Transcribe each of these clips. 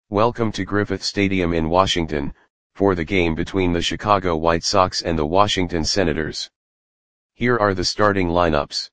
Welcome to Griffith Stadium in Washington, for the game between the Chicago White Sox and the Washington Senators. Here are the starting lineups.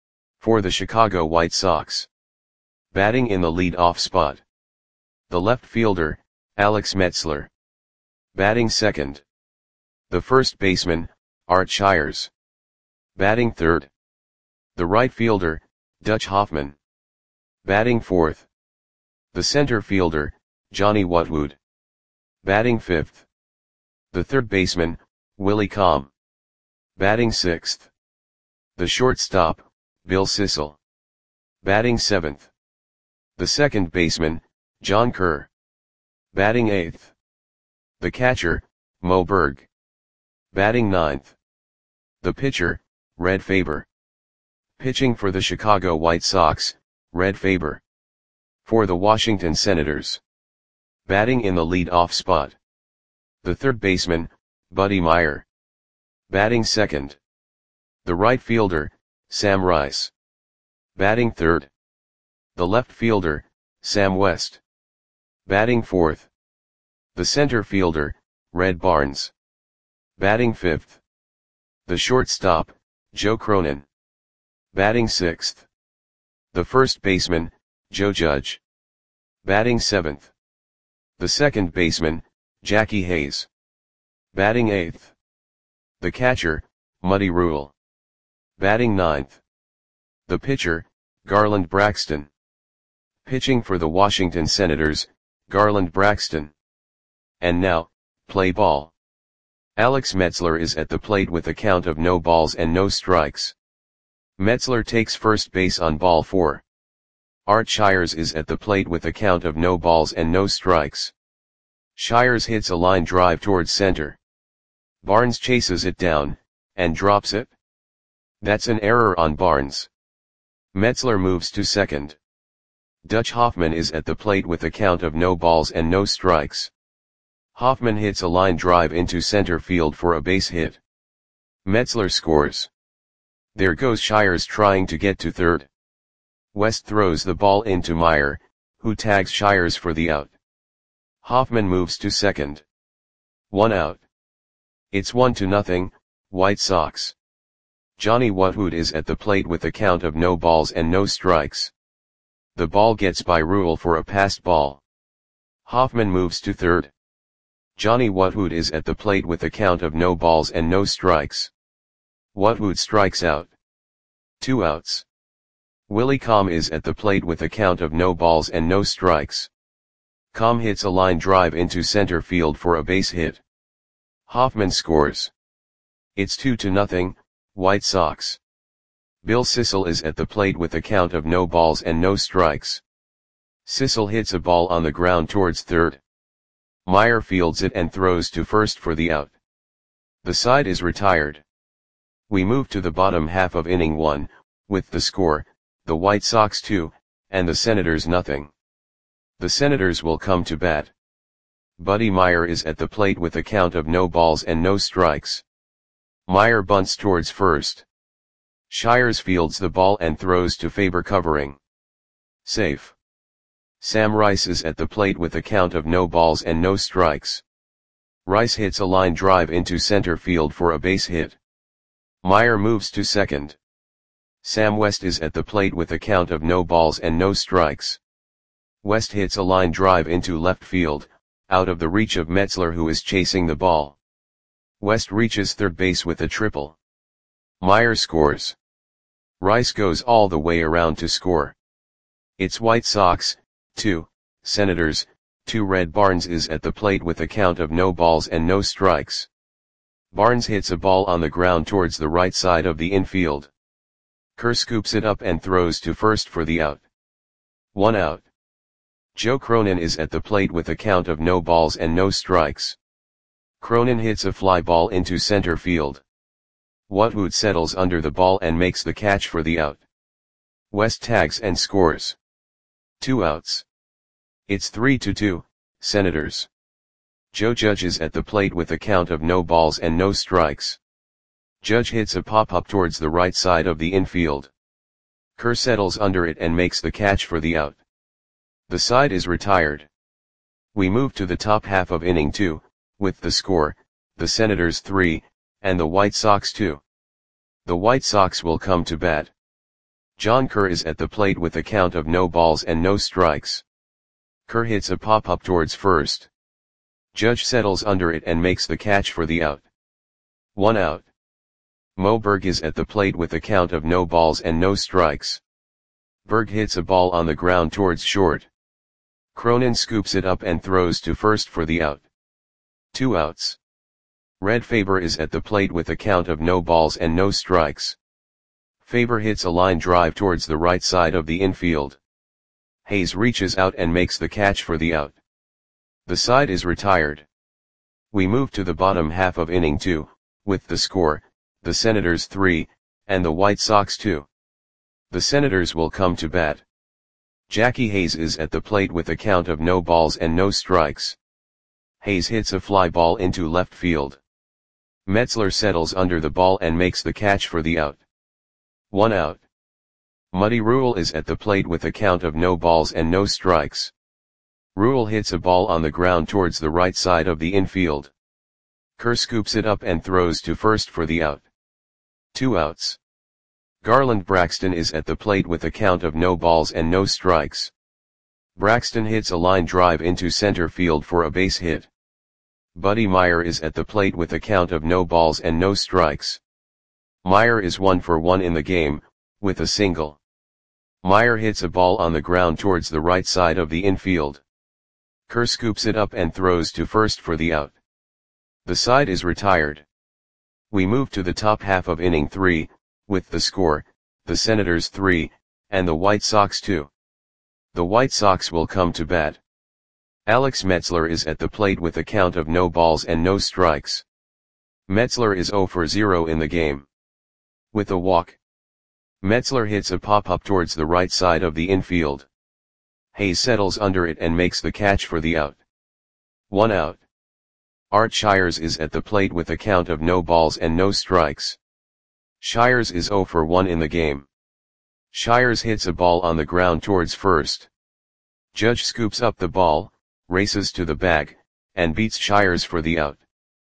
For the Chicago White Sox. Batting in the lead-off spot. The left fielder, Alex Metzler. Batting second. The first baseman, Art Shires. Batting third. The right fielder, Dutch Hoffman. Batting fourth. The center fielder, Johnny Whatwood. Batting fifth. The third baseman, Willie Comm. Batting sixth. The shortstop, Bill Sissel. Batting seventh. The second baseman, John Kerr. Batting eighth. The catcher, Mo Berg. Batting ninth. The pitcher, Red Faber. Pitching for the Chicago White Sox, Red Faber. For the Washington Senators. Batting in the lead-off spot. The third baseman, Buddy Meyer. Batting second. The right fielder, Sam Rice. Batting third. The left fielder, Sam West. Batting fourth. The center fielder, Red Barnes. Batting fifth. The shortstop, Joe Cronin. Batting sixth. The first baseman, Joe Judge. Batting seventh. The second baseman, Jackie Hayes. Batting eighth. The catcher, Muddy Rule. Batting ninth. The pitcher, Garland Braxton. Pitching for the Washington Senators, Garland Braxton. And now, play ball. Alex Metzler is at the plate with a count of no balls and no strikes. Metzler takes first base on ball 4. Art Shires is at the plate with a count of no balls and no strikes. Shires hits a line drive towards center. Barnes chases it down, and drops it. That's an error on Barnes. Metzler moves to second. Dutch Hoffman is at the plate with a count of no balls and no strikes. Hoffman hits a line drive into center field for a base hit. Metzler scores. There goes Shires trying to get to third. West throws the ball into Meyer, who tags Shires for the out. Hoffman moves to second. 1 out. It's 1-0, White Sox. Johnny Whatwood is at the plate with a count of no balls and no strikes. The ball gets by Rule for a passed ball. Hoffman moves to third. Johnny Whatwood is at the plate with a count of no balls and no strikes. Whatwood strikes out. 2 outs. Willie Comm is at the plate with a count of no balls and no strikes. Comm hits a line drive into center field for a base hit. Hoffman scores. It's 2-0, White Sox. Bill Sissel is at the plate with a count of no balls and no strikes. Sissel hits a ball on the ground towards third. Meyer fields it and throws to first for the out. The side is retired. We move to the bottom half of inning 1, with the score, the White Sox 2, and the Senators 0. The Senators will come to bat. Buddy Meyer is at the plate with a count of no balls and no strikes. Meyer bunts towards first. Shires fields the ball and throws to Faber covering. Safe. Sam Rice is at the plate with a count of no balls and no strikes. Rice hits a line drive into center field for a base hit. Meyer moves to second. Sam West is at the plate with a count of no balls and no strikes. West hits a line drive into left field, out of the reach of Metzler, who is chasing the ball. West reaches third base with a triple. Meyer scores. Rice goes all the way around to score. It's White Sox 2, Senators 2. Red Barnes is at the plate with a count of no balls and no strikes. Barnes hits a ball on the ground towards the right side of the infield. Kerr scoops it up and throws to first for the out. 1 out. Joe Cronin is at the plate with a count of no balls and no strikes. Cronin hits a fly ball into center field. Whatwood settles under the ball and makes the catch for the out. West tags and scores. 2 outs. It's 3-2, Senators. Joe Judge is at the plate with a count of no balls and no strikes. Judge hits a pop-up towards the right side of the infield. Kerr settles under it and makes the catch for the out. The side is retired. We move to the top half of inning 2, with the score, the Senators 3, and the White Sox 2. The White Sox will come to bat. John Kerr is at the plate with a count of no balls and no strikes. Kerr hits a pop-up towards first. Judge settles under it and makes the catch for the out. 1 out. Mo Berg is at the plate with a count of no balls and no strikes. Berg hits a ball on the ground towards short. Cronin scoops it up and throws to first for the out. 2 outs. Red Faber is at the plate with a count of no balls and no strikes. Faber hits a line drive towards the right side of the infield. Hayes reaches out and makes the catch for the out. The side is retired. We move to the bottom half of inning 2, with the score, the Senators 3, and the White Sox 2. The Senators will come to bat. Jackie Hayes is at the plate with a count of no balls and no strikes. Hayes hits a fly ball into left field. Metzler settles under the ball and makes the catch for the out. 1 out. Muddy Rule is at the plate with a count of no balls and no strikes. Rule hits a ball on the ground towards the right side of the infield. Kerr scoops it up and throws to first for the out. 2 outs. Garland Braxton is at the plate with a count of no balls and no strikes. Braxton hits a line drive into center field for a base hit. Buddy Meyer is at the plate with a count of no balls and no strikes. Meyer is 1 for 1 in the game, with a single. Meyer hits a ball on the ground towards the right side of the infield. Kerr scoops it up and throws to first for the out. The side is retired. We move to the top half of inning 3, with the score, the Senators 3, and the White Sox 2. The White Sox will come to bat. Alex Metzler is at the plate with a count of no balls and no strikes. Metzler is 0 for 0 in the game. With a walk. Metzler hits a pop-up towards the right side of the infield. Hayes settles under it and makes the catch for the out. 1 out. Art Shires is at the plate with a count of no balls and no strikes. Shires is 0 for 1 in the game. Shires hits a ball on the ground towards first. Judge scoops up the ball, races to the bag, and beats Shires for the out.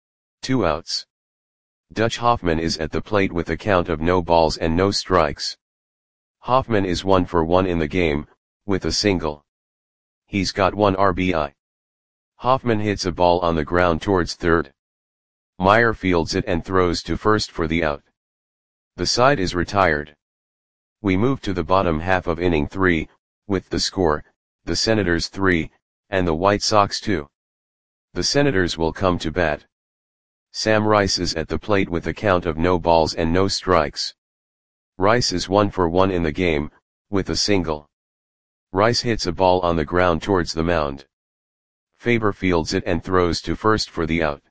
2 outs. Dutch Hoffman is at the plate with a count of no balls and no strikes. Hoffman is 1 for 1 in the game, with a single. He's got 1 RBI. Hoffman hits a ball on the ground towards third. Meyer fields it and throws to first for the out. The side is retired. We move to the bottom half of inning 3, with the score, the Senators 3, and the White Sox 2. The Senators will come to bat. Sam Rice is at the plate with a count of no balls and no strikes. Rice is 1 for 1 in the game, with a single. Rice hits a ball on the ground towards the mound. Faber fields it and throws to first for the out.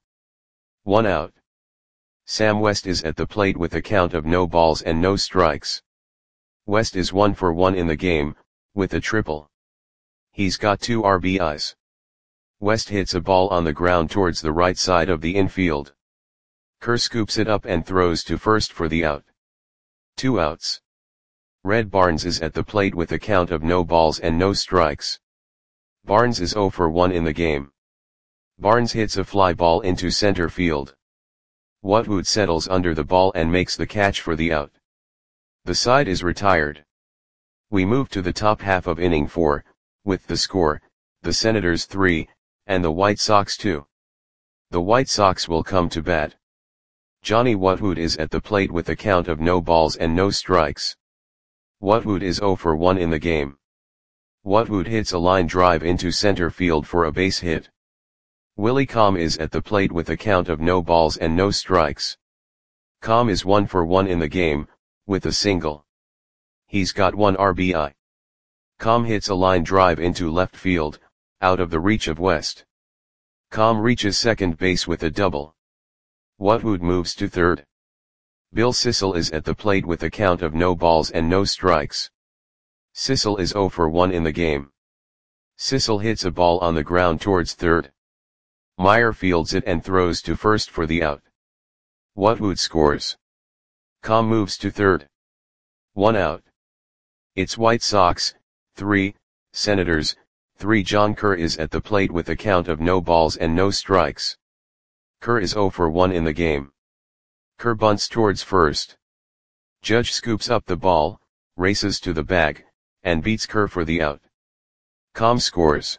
1 out. Sam West is at the plate with a count of no balls and no strikes. West is 1 for 1 in the game, with a triple. He's got 2 RBIs. West hits a ball on the ground towards the right side of the infield. Kerr scoops it up and throws to first for the out. 2 outs. Red Barnes is at the plate with a count of no balls and no strikes. Barnes is 0 for 1 in the game. Barnes hits a fly ball into center field. Watwood settles under the ball and makes the catch for the out. The side is retired. We move to the top half of inning 4, with the score, the Senators 3, and the White Sox 2. The White Sox will come to bat. Johnny Watwood is at the plate with a count of no balls and no strikes. Watwood is 0 for 1 in the game. Watwood hits a line drive into center field for a base hit. Willie Comm is at the plate with a count of no balls and no strikes. Comm is 1 for 1 in the game, with a single. He's got 1 RBI. Comm hits a line drive into left field, out of the reach of West. Comm reaches second base with a double. Watwood moves to third. Bill Sissel is at the plate with a count of no balls and no strikes. Sissel is 0 for 1 in the game. Sissel hits a ball on the ground towards third. Meyer fields it and throws to first for the out. Watwood scores. Comm moves to third. 1 out. It's White Sox, 3, Senators, 3. John Kerr is at the plate with a count of no balls and no strikes. Kerr is 0 for 1 in the game. Kerr bunts towards first. Judge scoops up the ball, races to the bag, and beats Kerr for the out. Com scores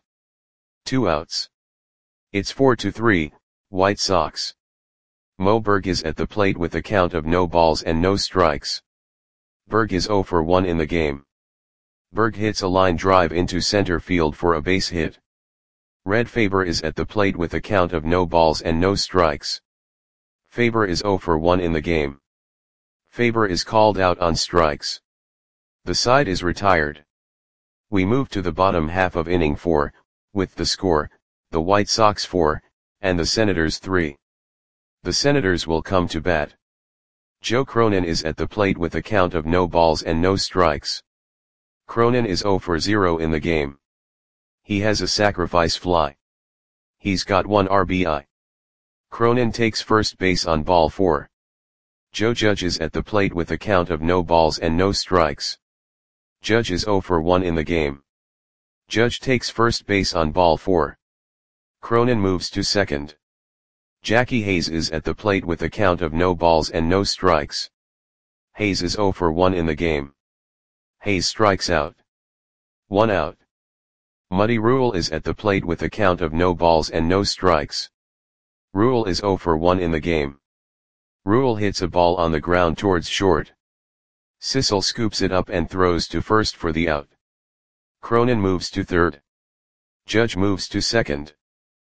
2 outs. It's 4-3, White Sox. Mo Berg is at the plate with a count of no balls and no strikes. Berg is 0 for 1 in the game. Berg hits a line drive into center field for a base hit. Red Faber is at the plate with a count of no balls and no strikes. Faber is 0 for 1 in the game. Faber is called out on strikes. The side is retired. We move to the bottom half of inning 4, with the score, the White Sox 4, and the Senators 3. The Senators will come to bat. Joe Cronin is at the plate with a count of no balls and no strikes. Cronin is 0 for 0 in the game. He has a sacrifice fly. He's got 1 RBI. Cronin takes first base on ball 4. Joe Judge is at the plate with a count of no balls and no strikes. Judge is 0 for 1 in the game. Judge takes first base on ball 4. Cronin moves to second. Jackie Hayes is at the plate with a count of no balls and no strikes. Hayes is 0 for 1 in the game. Hayes strikes out. 1 out. Muddy Rule is at the plate with a count of no balls and no strikes. Rule is 0 for 1 in the game. Rule hits a ball on the ground towards short. Sissel scoops it up and throws to first for the out. Cronin moves to third. Judge moves to second.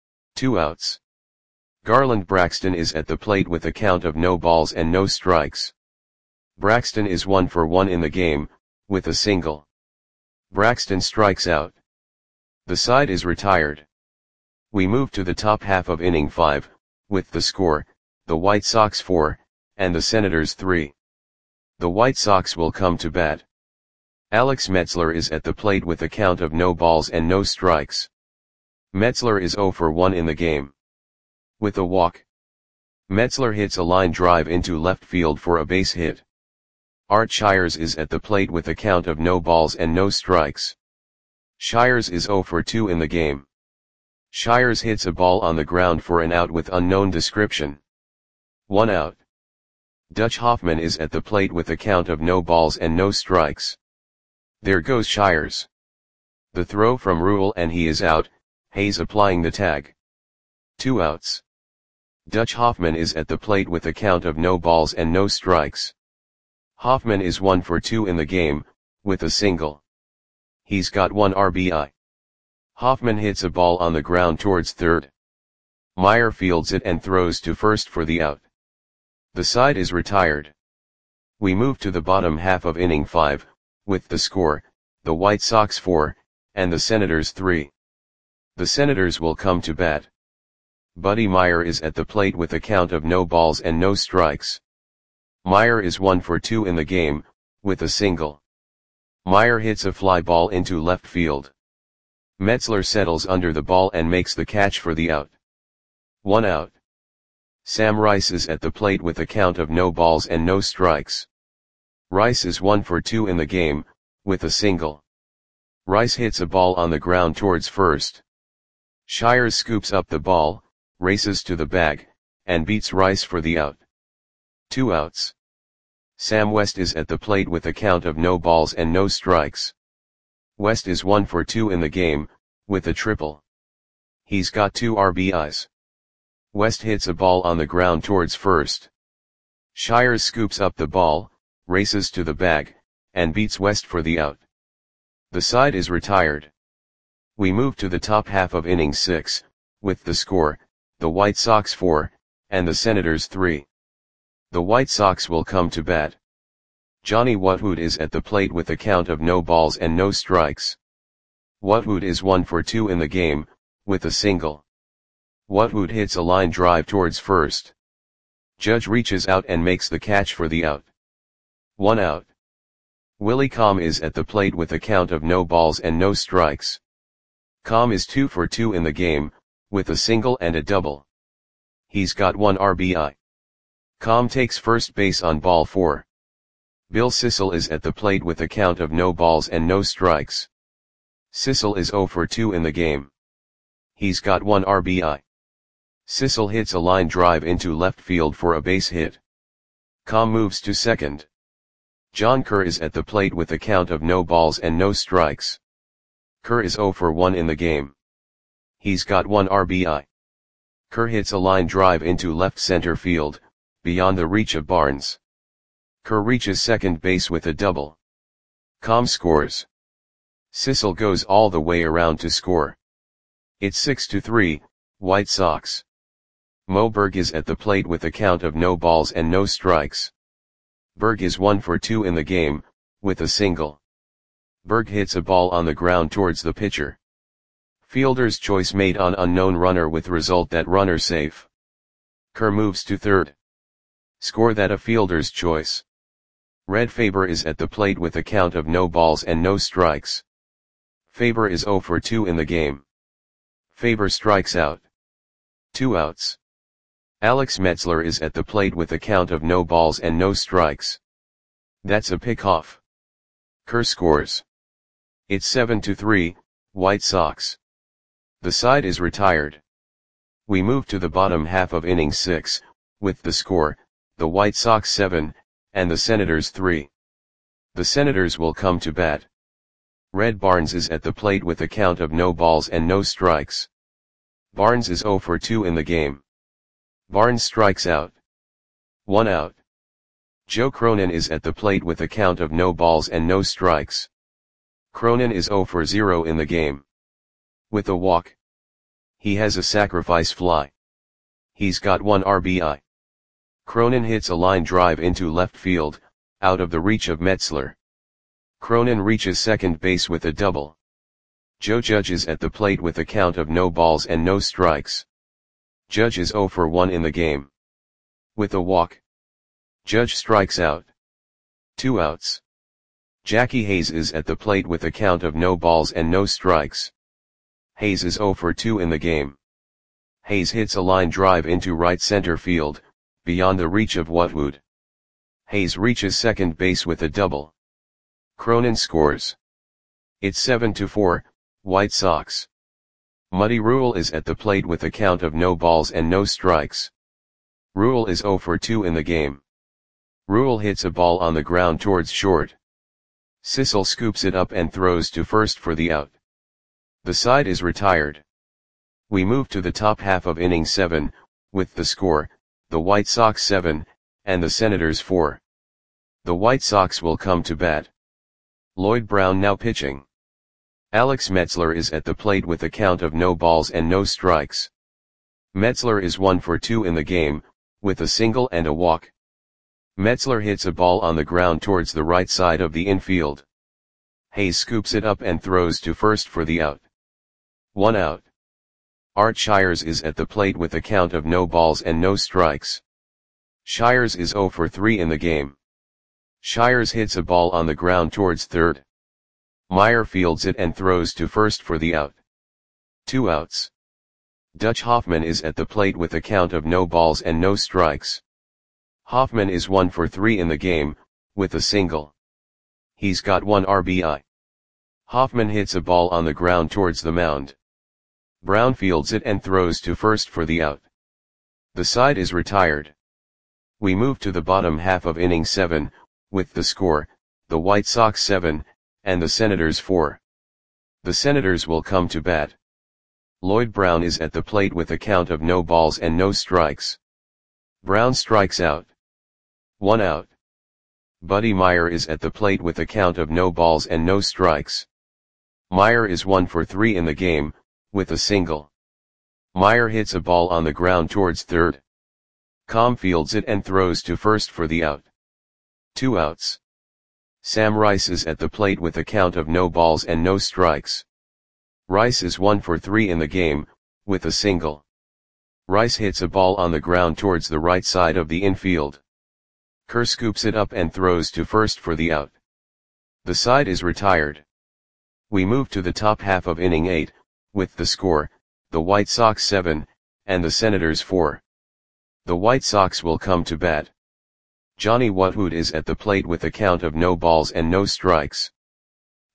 2 outs. Garland Braxton is at the plate with a count of no balls and no strikes. Braxton is 1 for 1 in the game, with a single. Braxton strikes out. The side is retired. We move to the top half of inning 5, with the score, the White Sox 4, and the Senators 3. The White Sox will come to bat. Alex Metzler is at the plate with a count of no balls and no strikes. Metzler is 0 for 1 in the game. With a walk. Metzler hits a line drive into left field for a base hit. Art Shires is at the plate with a count of no balls and no strikes. Shires is 0 for 2 in the game. Shires hits a ball on the ground for an out with unknown description. 1 out. Dutch Hoffman is at the plate with a count of no balls and no strikes. There goes Shires. The throw from Rule and he is out, Hayes applying the tag. 2 outs. Dutch Hoffman is at the plate with a count of no balls and no strikes. Hoffman is 1 for 2 in the game, with a single. He's got 1 RBI. Hoffman hits a ball on the ground towards third. Meyer fields it and throws to first for the out. The side is retired. We move to the bottom half of inning 5, with the score, the White Sox 4, and the Senators 3. The Senators will come to bat. Buddy Meyer is at the plate with a count of no balls and no strikes. Meyer is 1 for 2 in the game, with a single. Meyer hits a fly ball into left field. Metzler settles under the ball and makes the catch for the out. 1 out. Sam Rice is at the plate with a count of no balls and no strikes. Rice is 1 for 2 in the game, with a single. Rice hits a ball on the ground towards first. Shires scoops up the ball, races to the bag, and beats Rice for the out. 2 outs. Sam West is at the plate with a count of no balls and no strikes. West is 1 for 2 in the game, with a triple. He's got 2 RBIs. West hits a ball on the ground towards first. Shires scoops up the ball, races to the bag, and beats West for the out. The side is retired. We move to the top half of inning 6, with the score, the White Sox 4, and the Senators 3. The White Sox will come to bat. Johnny Wutwood is at the plate with a count of no balls and no strikes. Wutwood is 1 for 2 in the game, with a single. Wutwood hits a line drive towards first. Judge reaches out and makes the catch for the out. 1 out. Willie Comm is at the plate with a count of no balls and no strikes. Comm is 2 for 2 in the game, with a single and a double. He's got 1 RBI. Comm takes first base on ball 4. Bill Sissel is at the plate with a count of no balls and no strikes. Sissel is 0 for 2 in the game. He's got 1 RBI. Sissel hits a line drive into left field for a base hit. Com moves to second. John Kerr is at the plate with a count of no balls and no strikes. Kerr is 0 for 1 in the game. He's got 1 RBI. Kerr hits a line drive into left center field, beyond the reach of Barnes. Kerr reaches second base with a double. Com scores. Sissel goes all the way around to score. It's 6-3, White Sox. Mo Berg is at the plate with a count of no balls and no strikes. Berg is 1 for 2 in the game, with a single. Berg hits a ball on the ground towards the pitcher. Fielder's choice made on unknown runner with result that runner safe. Kerr moves to third. Score that a fielder's choice. Red Faber is at the plate with a count of no balls and no strikes. Faber is 0 for 2 in the game. Faber strikes out. 2 outs. Alex Metzler is at the plate with a count of no balls and no strikes. That's a pickoff. Kerr scores. It's 7-3, White Sox. The side is retired. We move to the bottom half of inning 6, with the score, the White Sox 7, and the Senators 3. The Senators will come to bat. Red Barnes is at the plate with a count of no balls and no strikes. Barnes is 0 for 2 in the game. Barnes strikes out. 1 out. Joe Cronin is at the plate with a count of no balls and no strikes. Cronin is 0 for 0 in the game. With a walk. He has a sacrifice fly. He's got 1 RBI. Cronin hits a line drive into left field, out of the reach of Metzler. Cronin reaches second base with a double. Joe Judge is at the plate with a count of no balls and no strikes. Judge is 0 for 1 in the game. With a walk. Judge strikes out. 2 outs. Jackie Hayes is at the plate with a count of no balls and no strikes. Hayes is 0 for 2 in the game. Hayes hits a line drive into right center field, beyond the reach of Whatwood. Hayes reaches second base with a double. Cronin scores. It's 7-4, White Sox. Muddy Rule is at the plate with a count of no balls and no strikes. Rule is 0 for 2 in the game. Rule hits a ball on the ground towards short. Sissel scoops it up and throws to first for the out. The side is retired. We move to the top half of inning 7, with the score, the White Sox 7, and the Senators 4. The White Sox will come to bat. Lloyd Brown now pitching. Alex Metzler is at the plate with a count of no balls and no strikes. Metzler is 1 for 2 in the game, with a single and a walk. Metzler hits a ball on the ground towards the right side of the infield. Hayes scoops it up and throws to first for the out. 1 out. Art Shires is at the plate with a count of no balls and no strikes. Shires is 0 for 3 in the game. Shires hits a ball on the ground towards third. Meyer fields it and throws to first for the out. 2 outs. Dutch Hoffman is at the plate with a count of no balls and no strikes. Hoffman is 1 for 3 in the game, with a single. He's got 1 RBI. Hoffman hits a ball on the ground towards the mound. Brown fields it and throws to first for the out. The side is retired. We move to the bottom half of inning 7, with the score, the White Sox 7, and the Senators 4. The Senators will come to bat. Lloyd Brown is at the plate with a count of no balls and no strikes. Brown strikes out. 1 out. Buddy Meyer is at the plate with a count of no balls and no strikes. Meyer is 1 for 3 in the game, with a single. Meyer hits a ball on the ground towards third. Com fields it and throws to first for the out. 2 outs. Sam Rice is at the plate with a count of no balls and no strikes. Rice is 1 for 3 in the game, with a single. Rice hits a ball on the ground towards the right side of the infield. Kerr scoops it up and throws to first for the out. The side is retired. We move to the top half of inning 8, with the score, the White Sox 7, and the Senators 4. The White Sox will come to bat. Johnny Whatwood is at the plate with a count of no balls and no strikes.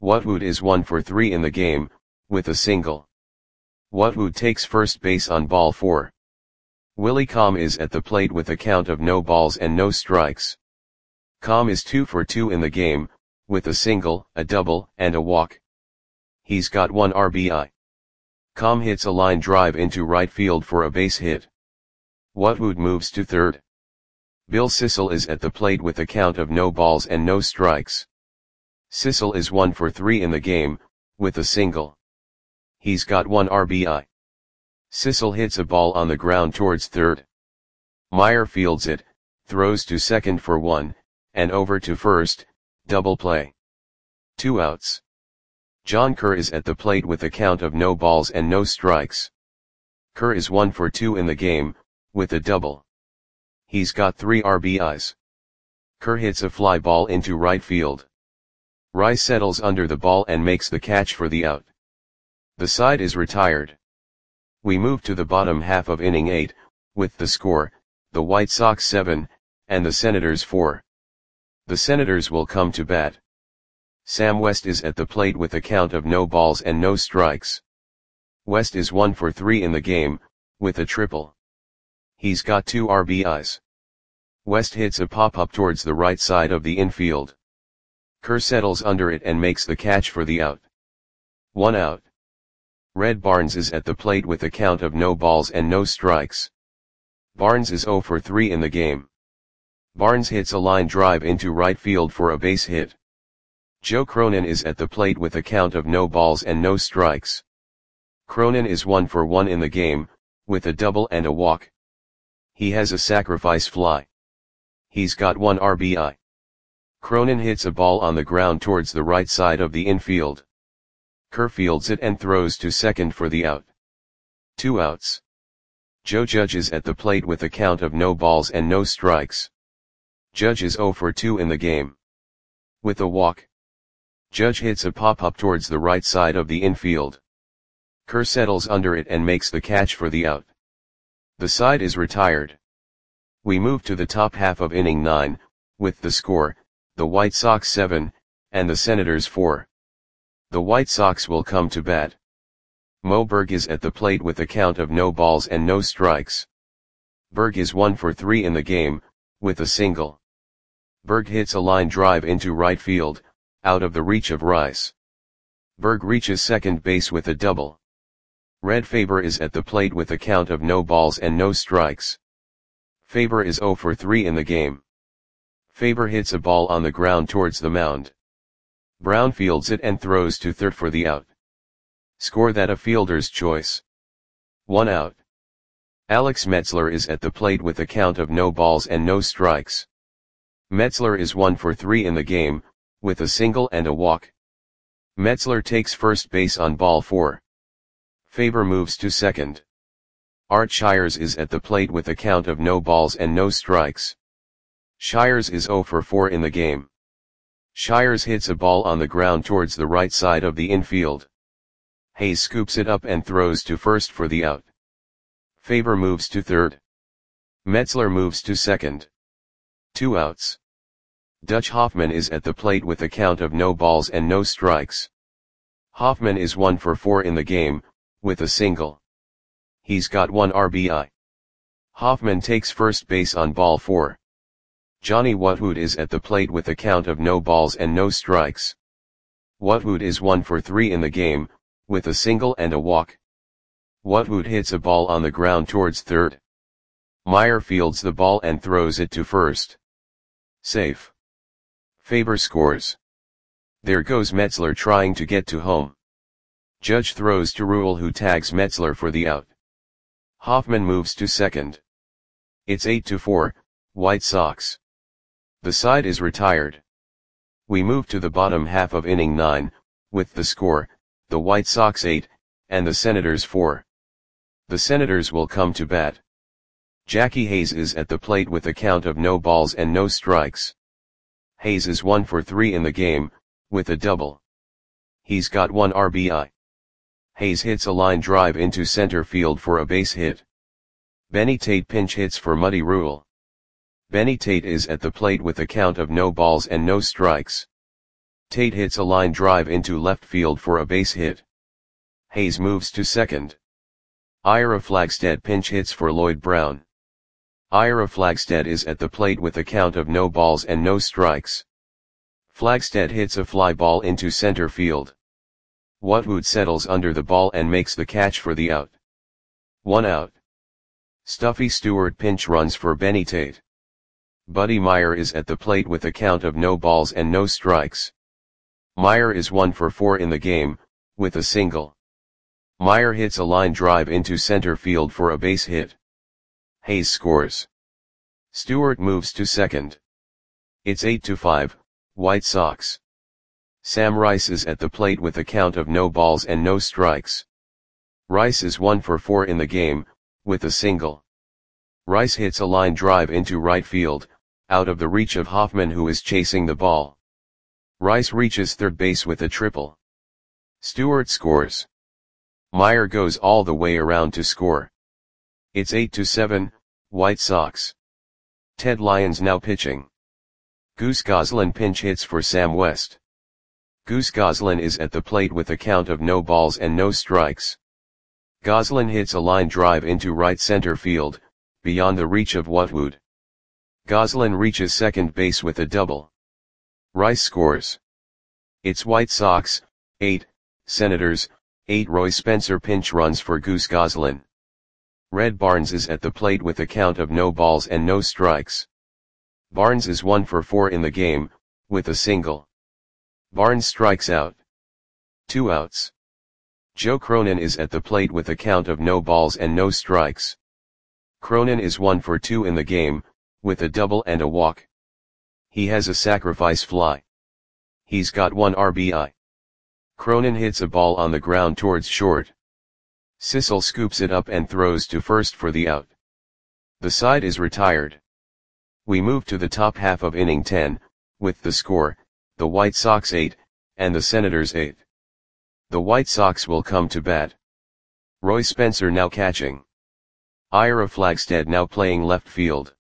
Whatwood is 1 for 3 in the game, with a single. Whatwood takes first base on ball 4. Willie Com is at the plate with a count of no balls and no strikes. Com is 2 for 2 in the game, with a single, a double, and a walk. He's got 1 RBI. Com hits a line drive into right field for a base hit. Whatwood moves to third. Bill Sissel is at the plate with a count of no balls and no strikes. Sissel is 1 for 3 in the game, with a single. He's got 1 RBI. Sissel hits a ball on the ground towards third. Meyer fields it, throws to second for 1, and over to first, double play. 2 outs. John Kerr is at the plate with a count of no balls and no strikes. Kerr is 1 for 2 in the game, with a double. He's got 3 RBIs. Kerr hits a fly ball into right field. Rice settles under the ball and makes the catch for the out. The side is retired. We move to the bottom half of inning 8, with the score, the White Sox 7, and the Senators 4. The Senators will come to bat. Sam West is at the plate with a count of no balls and no strikes. West is 1 for 3 in the game, with a triple. He's got 2 RBIs. West hits a pop-up towards the right side of the infield. Kerr settles under it and makes the catch for the out. 1 out. Red Barnes is at the plate with a count of no balls and no strikes. Barnes is 0 for 3 in the game. Barnes hits a line drive into right field for a base hit. Joe Cronin is at the plate with a count of no balls and no strikes. Cronin is 1 for 1 in the game, with a double and a walk. He has a sacrifice fly. He's got 1 RBI. Cronin hits a ball on the ground towards the right side of the infield. Kerr fields it and throws to second for the out. 2 outs. Joe Judge is at the plate with a count of no balls and no strikes. Judge is 0 for 2 in the game. With a walk. Judge hits a pop-up towards the right side of the infield. Kerr settles under it and makes the catch for the out. The side is retired. We move to the top half of inning 9, with the score, the White Sox 7, and the Senators 4. The White Sox will come to bat. Mo Berg is at the plate with a count of no balls and no strikes. Berg is 1 for 3 in the game, with a single. Berg hits a line drive into right field, out of the reach of Rice. Berg reaches second base with a double. Red Faber is at the plate with a count of no balls and no strikes. Faber is 0 for 3 in the game. Faber hits a ball on the ground towards the mound. Brown fields it and throws to third for the out. Score that a fielder's choice. 1 out. Alex Metzler is at the plate with a count of no balls and no strikes. Metzler is 1 for 3 in the game, with a single and a walk. Metzler takes first base on ball 4. Faber moves to second. Art Shires is at the plate with a count of no balls and no strikes. Shires is 0 for 4 in the game. Shires hits a ball on the ground towards the right side of the infield. Hayes scoops it up and throws to first for the out. Faber moves to third. Metzler moves to second. 2 outs. Dutch Hoffman is at the plate with a count of no balls and no strikes. Hoffman is 1 for 4 in the game, with a single. He's got 1 RBI. Hoffman takes first base on ball 4. Johnny Whatwood is at the plate with a count of no balls and no strikes. Whatwood is 1 for 3 in the game, with a single and a walk. Whatwood hits a ball on the ground towards third. Meyer fields the ball and throws it to first. Safe. Faber scores. There goes Metzler trying to get to home. Judge throws to Rule, who tags Metzler for the out. Hoffman moves to second. It's 8-4, White Sox. The side is retired. We move to the bottom half of inning 9, with the score, the White Sox 8, and the Senators 4. The Senators will come to bat. Jackie Hayes is at the plate with a count of no balls and no strikes. Hayes is 1 for 3 in the game, with a double. He's got 1 RBI. Hayes hits a line drive into center field for a base hit. Benny Tate pinch hits for Muddy Rule. Benny Tate is at the plate with a count of no balls and no strikes. Tate hits a line drive into left field for a base hit. Hayes moves to second. Ira Flagstead pinch hits for Lloyd Brown. Ira Flagstead is at the plate with a count of no balls and no strikes. Flagstead hits a fly ball into center field. Whatwood settles under the ball and makes the catch for the out. 1 out. Stuffy Stewart pinch runs for Benny Tate. Buddy Meyer is at the plate with a count of no balls and no strikes. Meyer is 1 for 4 in the game, with a single. Meyer hits a line drive into center field for a base hit. Hayes scores. Stewart moves to second. It's 8-5, White Sox. Sam Rice is at the plate with a count of no balls and no strikes. Rice is 1 for 4 in the game, with a single. Rice hits a line drive into right field, out of the reach of Hoffman who is chasing the ball. Rice reaches third base with a triple. Stewart scores. Meyer goes all the way around to score. It's 8-7, White Sox. Ted Lyons now pitching. Goose Goslin pinch hits for Sam West. Goose Goslin is at the plate with a count of no balls and no strikes. Goslin hits a line drive into right center field, beyond the reach of Whatwood. Goslin reaches second base with a double. Rice scores. It's White Sox, 8, Senators, 8. Roy Spencer pinch runs for Goose Goslin. Red Barnes is at the plate with a count of no balls and no strikes. Barnes is 1 for 4 in the game, with a single. Barnes strikes out. 2 outs. Joe Cronin is at the plate with a count of no balls and no strikes. Cronin is 1 for 2 in the game, with a double and a walk. He has a sacrifice fly. He's got 1 RBI. Cronin hits a ball on the ground towards short. Sissel scoops it up and throws to first for the out. The side is retired. We move to the top half of inning 10, with the score, the White Sox 8, and the Senators 8. The White Sox will come to bat. Roy Spencer now catching. Ira Flagstead now playing left field.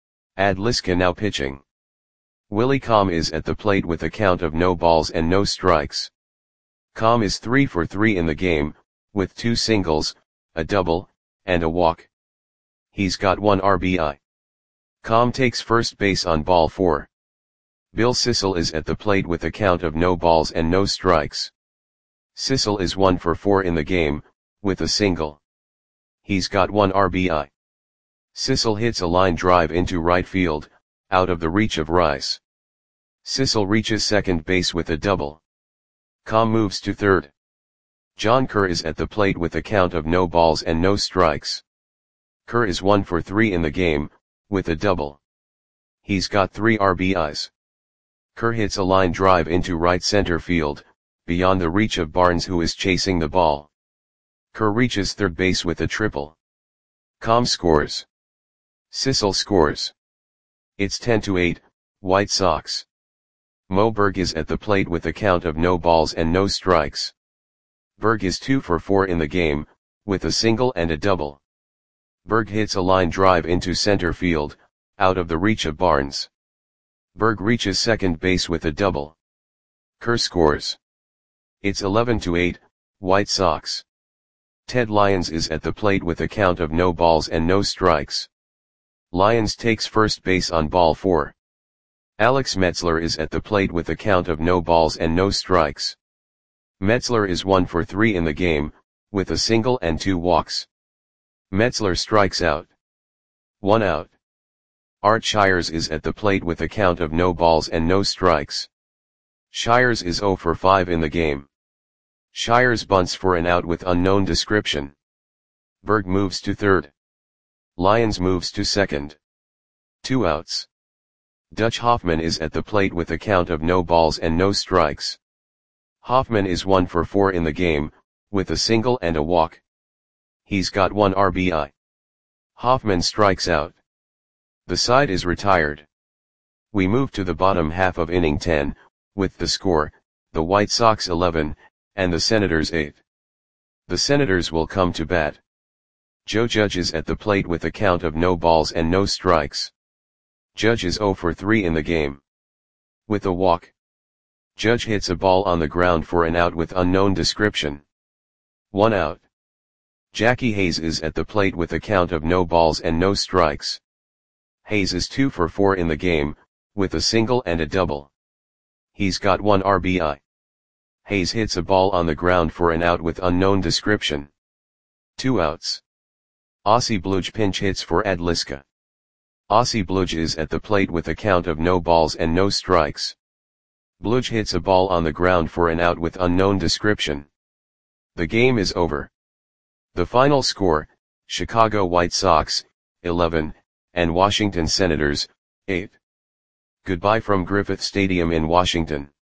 Ad Liska now pitching. Willie Comm is at the plate with a count of no balls and no strikes. Comm is 3 for 3 in the game, with 2 singles, a double, and a walk. He's got 1 RBI. Comm takes first base on ball 4. Bill Sissel is at the plate with a count of no balls and no strikes. Sissel is 1 for 4 in the game, with a single. He's got 1 RBI. Sissel hits a line drive into right field, out of the reach of Rice. Sissel reaches second base with a double. Comm moves to third. John Kerr is at the plate with a count of no balls and no strikes. Kerr is 1 for 3 in the game, with a double. He's got 3 RBIs. Kerr hits a line drive into right center field, beyond the reach of Barnes who is chasing the ball. Kerr reaches third base with a triple. Comm scores. Sissel scores. It's 10-8, White Sox. Mo Berg is at the plate with a count of no balls and no strikes. Berg is 2 for 4 in the game, with a single and a double. Berg hits a line drive into center field, out of the reach of Barnes. Berg reaches second base with a double. Kerr scores. It's 11-8, White Sox. Ted Lyons is at the plate with a count of no balls and no strikes. Lyons takes first base on ball 4. Alex Metzler is at the plate with a count of no balls and no strikes. Metzler is 1 for 3 in the game, with a single and 2 walks. Metzler strikes out. 1 out. Art Shires is at the plate with a count of no balls and no strikes. Shires is 0 for 5 in the game. Shires bunts for an out with unknown description. Berg moves to third. Lyons moves to second. 2 outs. Dutch Hoffman is at the plate with a count of no balls and no strikes. Hoffman is 1 for 4 in the game, with a single and a walk. He's got 1 RBI. Hoffman strikes out. The side is retired. We move to the bottom half of inning 10, with the score, the White Sox 11, and the Senators 8. The Senators will come to bat. Joe Judge is at the plate with a count of no balls and no strikes. Judge is 0 for 3 in the game. With a walk. Judge hits a ball on the ground for an out with unknown description. 1 out. Jackie Hayes is at the plate with a count of no balls and no strikes. Hayes is 2 for 4 in the game, with a single and a double. He's got 1 RBI. Hayes hits a ball on the ground for an out with unknown description. 2 outs. Aussie Bludge pinch hits for Ed Liska. Aussie Bludge is at the plate with a count of no balls and no strikes. Bludge hits a ball on the ground for an out with unknown description. The game is over. The final score, Chicago White Sox, 11, and Washington Senators, 8. Goodbye from Griffith Stadium in Washington.